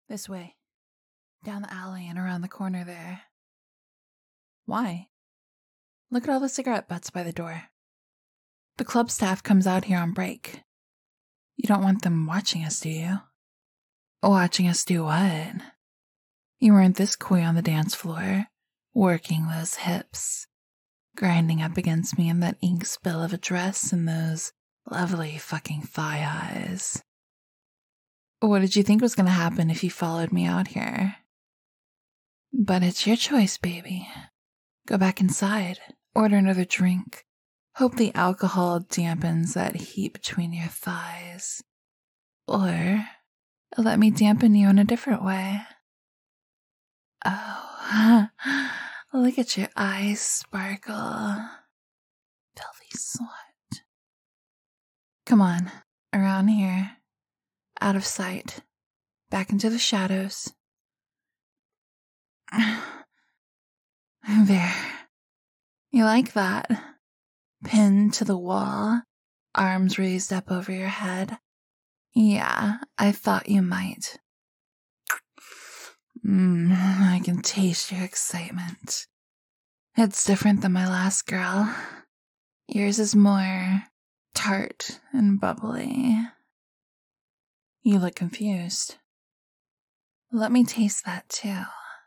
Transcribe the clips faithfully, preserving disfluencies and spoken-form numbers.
This way. Down the alley and around the corner there. Why? Look at all the cigarette butts by the door. The club staff comes out here on break. You don't want them watching us, do you? Watching us do what? You weren't this coy on the dance floor, working those hips, grinding up against me in that ink spill of a dress and those lovely fucking thigh highs. What did you think was going to happen if you followed me out here? But it's your choice, baby. Go back inside, order another drink. Hope the alcohol dampens that heat between your thighs. Or let me dampen you in a different way. Oh, look at your eyes sparkle. Filthy slut. Come on, around here. Out of sight. Back into the shadows. There. You like that? Pinned to the wall, arms raised up over your head. Yeah, I thought you might. Mmm, I can taste your excitement. It's different than my last girl. Yours is more tart and bubbly. You look confused. Let me taste that too.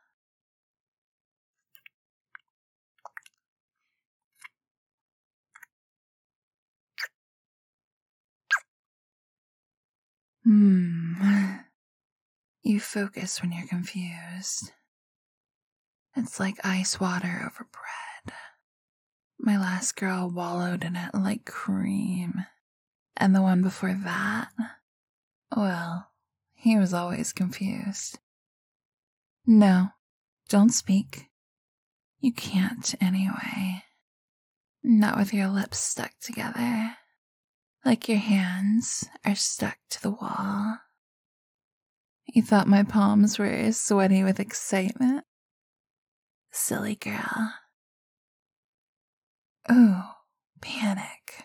Hmm. You focus when you're confused. It's like ice water over bread. My last girl wallowed in it like cream. And the one before that, well, he was always confused. No, don't speak. You can't anyway. Not with your lips stuck together. Like your hands are stuck to the wall. You thought my palms were sweaty with excitement? Silly girl. Ooh, panic.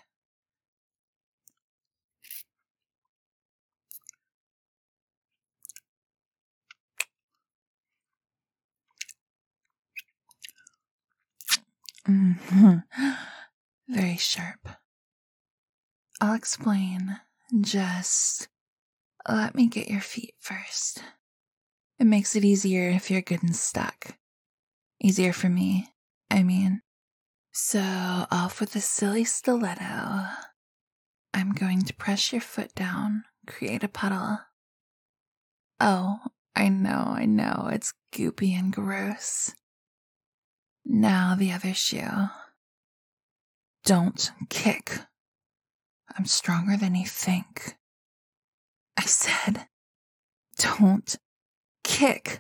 Mm-hmm. Very sharp. I'll explain. Just let me get your feet first. It makes it easier if you're good and stuck. Easier for me, I mean. So, off with the silly stiletto. I'm going to press your foot down, create a puddle. Oh, I know, I know, it's goopy and gross. Now the other shoe. Don't kick. I'm stronger than you think. I said, don't kick.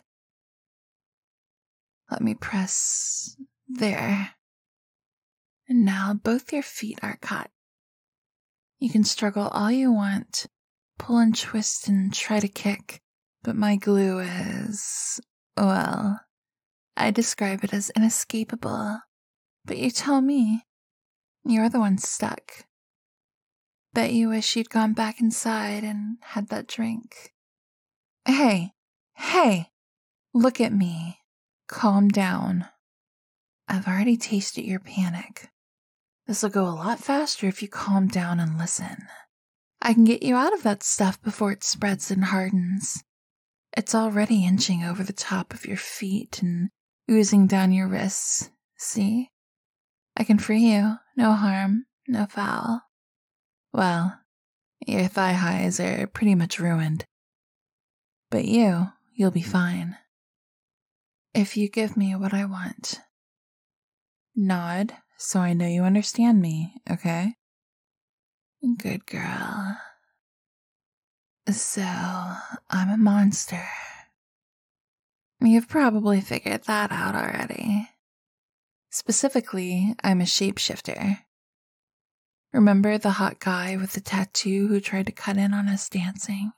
Let me press there. And now both your feet are caught. You can struggle all you want, pull and twist and try to kick, but my glue is, well, I describe it as inescapable. But you tell me, you're the one stuck. Bet you wish you'd gone back inside and had that drink. Hey, hey, look at me. Calm down. I've already tasted your panic. This'll go a lot faster if you calm down and listen. I can get you out of that stuff before it spreads and hardens. It's already inching over the top of your feet and oozing down your wrists. See? I can free you. No harm, no foul. Well, your thigh highs are pretty much ruined. But you, you'll be fine. If you give me what I want. Nod, so I know you understand me, okay? Good girl. So, I'm a monster. You've probably figured that out already. Specifically, I'm a shapeshifter. Remember the hot guy with the tattoo who tried to cut in on us dancing?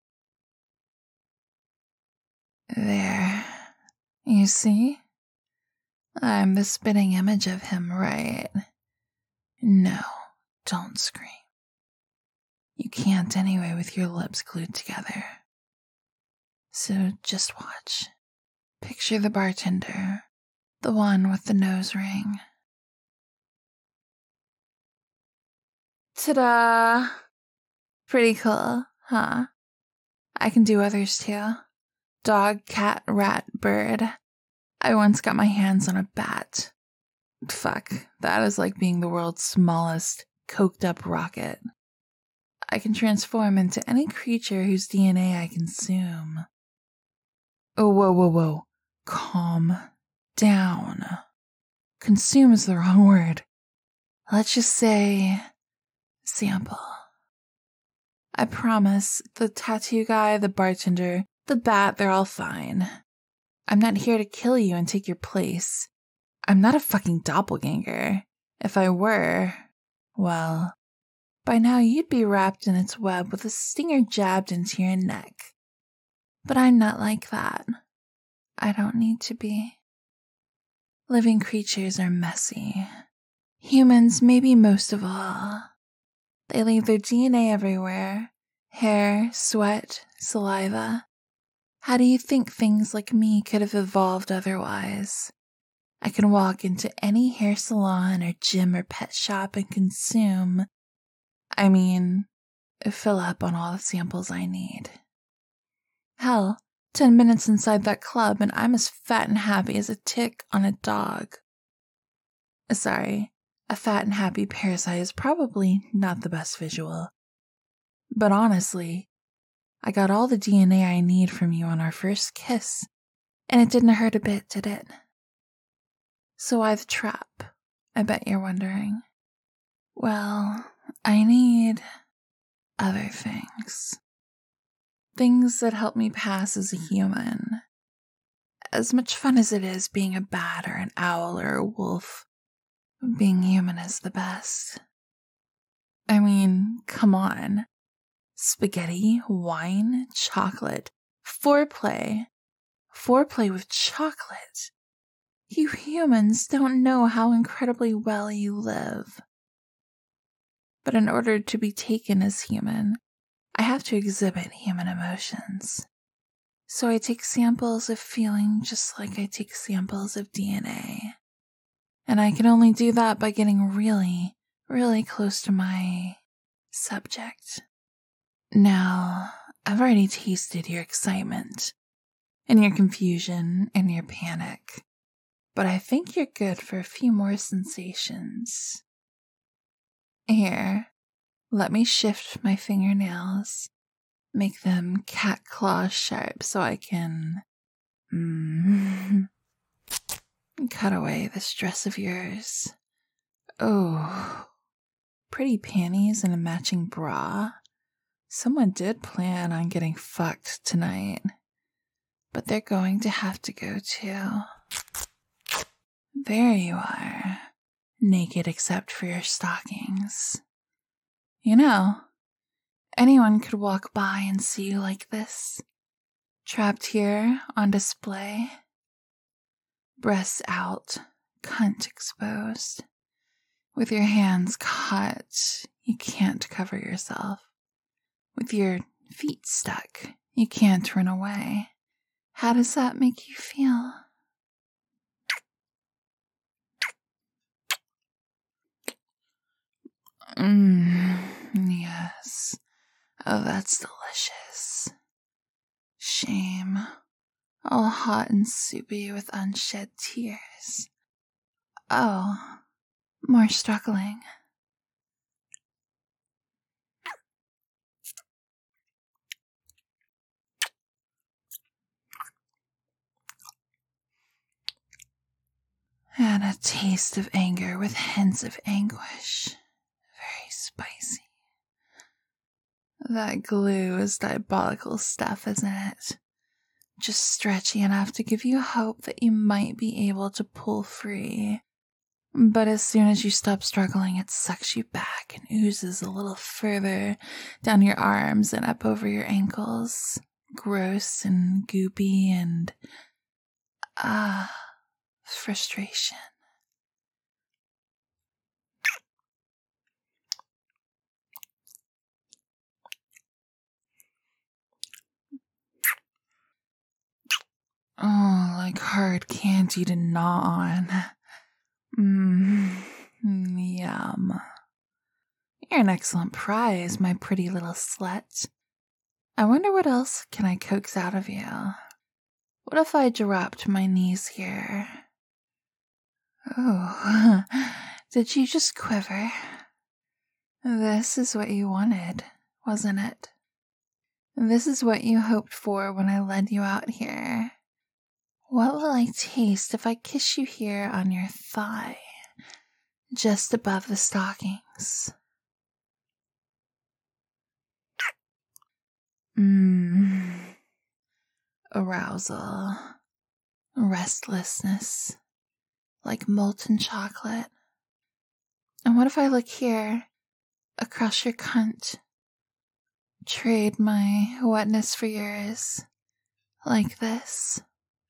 There. You see? I'm the spitting image of him, right? No, don't scream. You can't anyway with your lips glued together. So just watch. Picture the bartender, the one with the nose ring. Ta-da! Pretty cool, huh? I can do others too. Dog, cat, rat, bird. I once got my hands on a bat. Fuck, that is like being the world's smallest, coked-up rocket. I can transform into any creature whose D N A I consume. Oh, whoa, whoa, whoa. Calm down. Consume is the wrong word. Let's just say sample. I promise, the tattoo guy, the bartender, the bat, they're all fine. I'm not here to kill you and take your place. I'm not a fucking doppelganger. If I were, well, by now you'd be wrapped in its web with a stinger jabbed into your neck. But I'm not like that. I don't need to be. Living creatures are messy. Humans, maybe most of all. They leave their D N A everywhere. Hair, sweat, saliva. How do you think things like me could have evolved otherwise? I can walk into any hair salon or gym or pet shop and consume, I mean, fill up on all the samples I need. Hell, ten minutes inside that club and I'm as fat and happy as a tick on a dog. Sorry, a fat and happy parasite is probably not the best visual. But honestly, I got all the D N A I need from you on our first kiss, and it didn't hurt a bit, did it? So why the trap? I bet you're wondering. Well, I need other things. Things that help me pass as a human. As much fun as it is being a bat or an owl or a wolf, being human is the best. I mean, come on. Spaghetti, wine, chocolate, foreplay. Foreplay with chocolate. You humans don't know how incredibly well you live. But in order to be taken as human, I have to exhibit human emotions. So I take samples of feeling just like I take samples of D N A. And I can only do that by getting really, really close to my subject. Now, I've already tasted your excitement, and your confusion, and your panic. But I think you're good for a few more sensations. Here, let me shift my fingernails, make them cat claw sharp so I can mm, cut away this dress of yours. Oh, pretty panties and a matching bra. Someone did plan on getting fucked tonight, but they're going to have to go too. There you are, naked except for your stockings. You know, anyone could walk by and see you like this, trapped here on display. Breasts out, cunt exposed. With your hands caught, you can't cover yourself. With your feet stuck, you can't run away. How does that make you feel? Mmm, yes. Oh, that's delicious. Shame. All hot and soupy with unshed tears. Oh, more struggling. And a taste of anger with hints of anguish. Very spicy. That glue is diabolical stuff, isn't it? Just stretchy enough to give you hope that you might be able to pull free. But as soon as you stop struggling, it sucks you back and oozes a little further down your arms and up over your ankles. Gross and goopy and... ah, frustration. like hard candy to gnaw on. Mmm, yum. You're an excellent prize, my pretty little slut. I wonder what else can I coax out of you? What if I dropped my knees here? Oh, did you just quiver? This is what you wanted, wasn't it? This is what you hoped for when I led you out here. What will I taste if I kiss you here on your thigh, just above the stockings? Mmm. Arousal. Restlessness. Like molten chocolate. And what if I look here, across your cunt? Trade my wetness for yours, like this.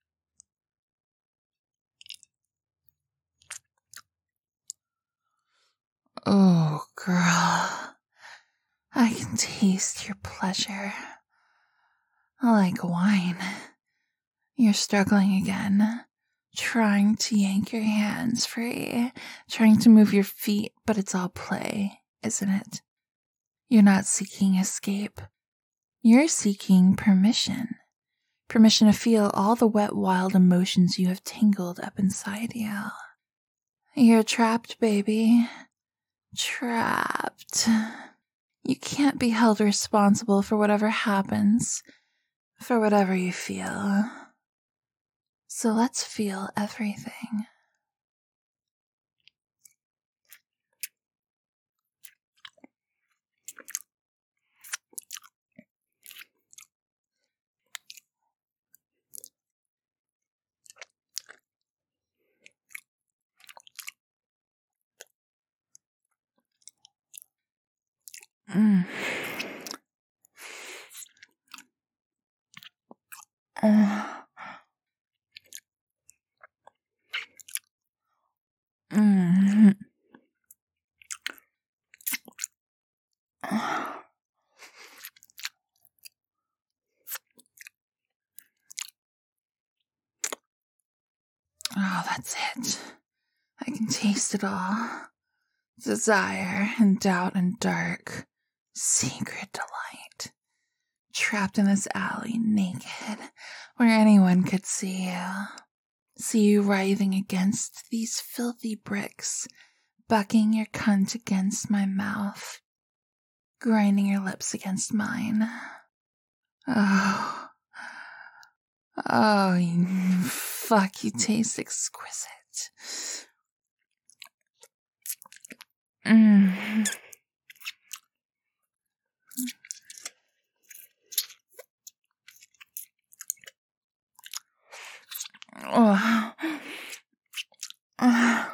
Oh, girl, I can taste your pleasure. Like wine. You're struggling again, trying to yank your hands free, trying to move your feet, but it's all play, isn't it? You're not seeking escape. You're seeking permission. Permission to feel all the wet, wild emotions you have tangled up inside you. You're trapped, baby. Trapped. You can't be held responsible for whatever happens, for whatever you feel. So let's feel everything. Mm. Uh. Mm. Oh, that's it. I can taste it all. Desire and doubt and dark. Secret delight. Trapped in this alley, naked, where anyone could see you. See you writhing against these filthy bricks, bucking your cunt against my mouth, grinding your lips against mine. Oh. Oh, you fuck, you taste exquisite. Mmm. Oh. Oh.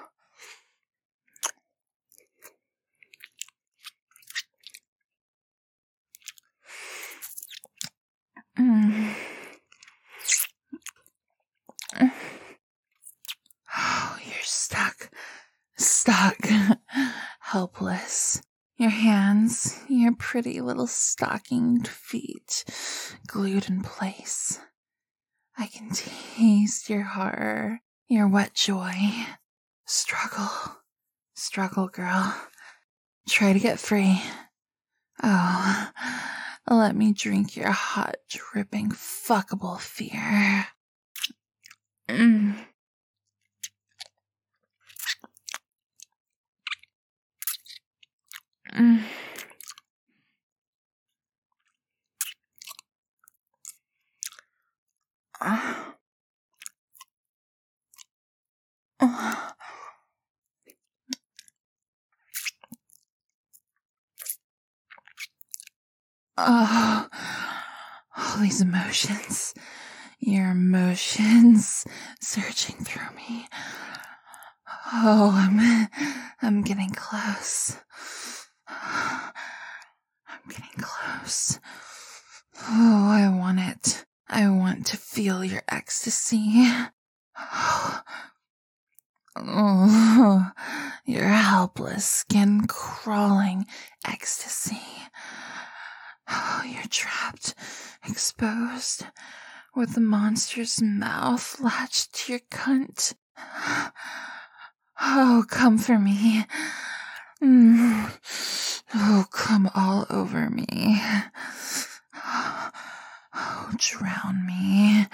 Mm. Oh, you're stuck. Stuck. Helpless. Your hands, your pretty little stockinged feet, glued in place. I can taste your horror, your wet joy. Struggle. Struggle, girl. Try to get free. Oh, let me drink your hot, dripping, fuckable fear. Mm. Mm. Uh. Uh. Oh, all these emotions, your emotions surging through me. Oh, I'm, I'm getting close. I'm getting close. Oh, I want it. I want to feel your ecstasy. Oh, oh your helpless, skin-crawling ecstasy. Oh, you're trapped, exposed, with the monster's mouth latched to your cunt. Oh, come for me. Mm. Oh, come all over me. Oh, drown me.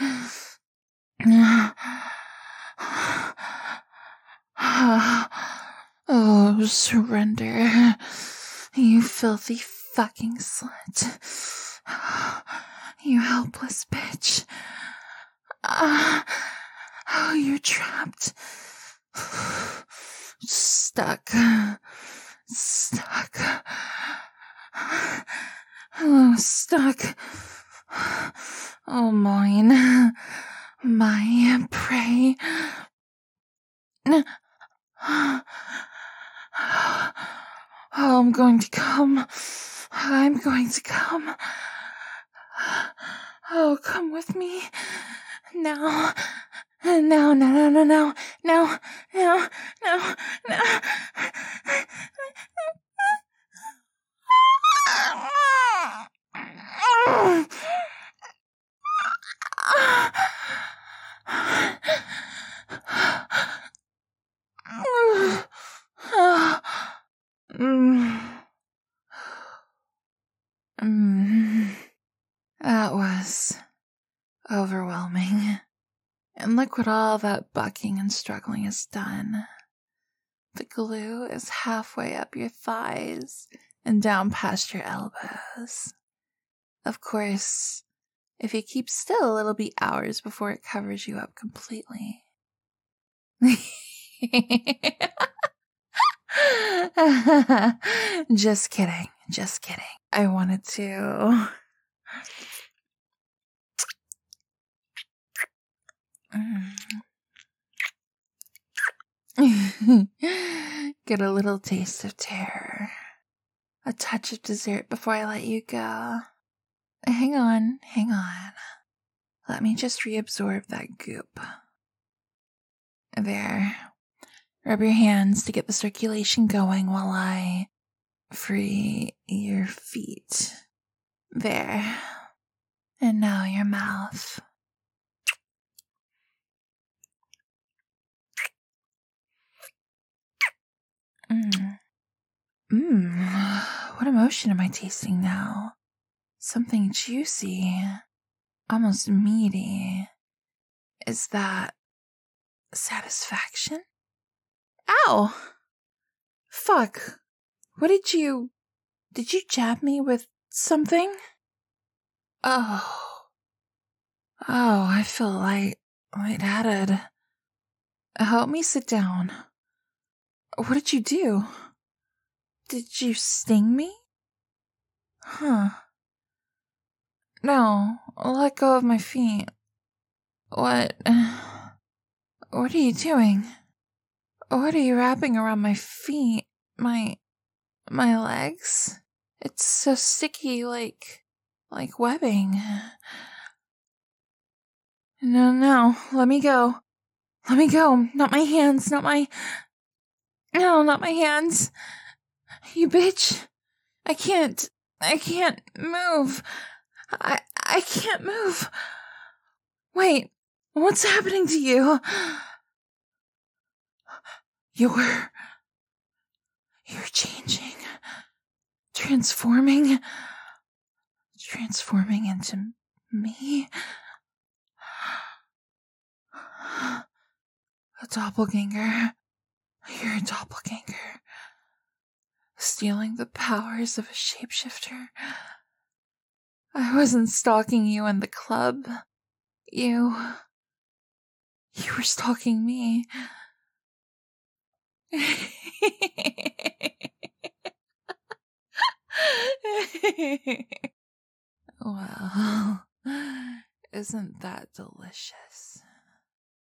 Oh, surrender. You filthy fucking slut. You helpless bitch. Uh, oh, you're trapped. Stuck. Stuck. Oh, stuck. Oh, mine. My prey. Oh, I'm going to come. I'm going to come. Oh, come with me. Now. No, no, no, no, no, no, no, no, no. That was overwhelming. And look what all that bucking and struggling has done. The glue is halfway up your thighs and down past your elbows. Of course, if you keep still, it'll be hours before it covers you up completely. Just kidding, just kidding. I wanted to... Get a little taste of terror. A touch of dessert before I let you go. Hang on, hang on. Let me just reabsorb that goop. There. Rub your hands to get the circulation going while I free your feet. There. And now your mouth. Mmm. Mmm. What emotion am I tasting now? Something juicy. Almost meaty. Is that satisfaction? Ow! Fuck. What did you... Did you jab me with something? Oh. Oh, I feel light, lightheaded. Help me sit down. What did you do? Did you sting me? Huh. No, let go of my feet. What? What are you doing? What are you wrapping around my feet? My... my legs? It's so sticky, like... like webbing. No, no, let me go. Let me go. Not my hands, not my... No, not my hands. You bitch. I can't... I can't move. I... I can't move. Wait, what's happening to you? You're... You're changing. Transforming. Transforming into me. A doppelganger. You're a doppelganger. Stealing the powers of a shapeshifter. I wasn't stalking you in the club. You... You were stalking me. Well, isn't that delicious?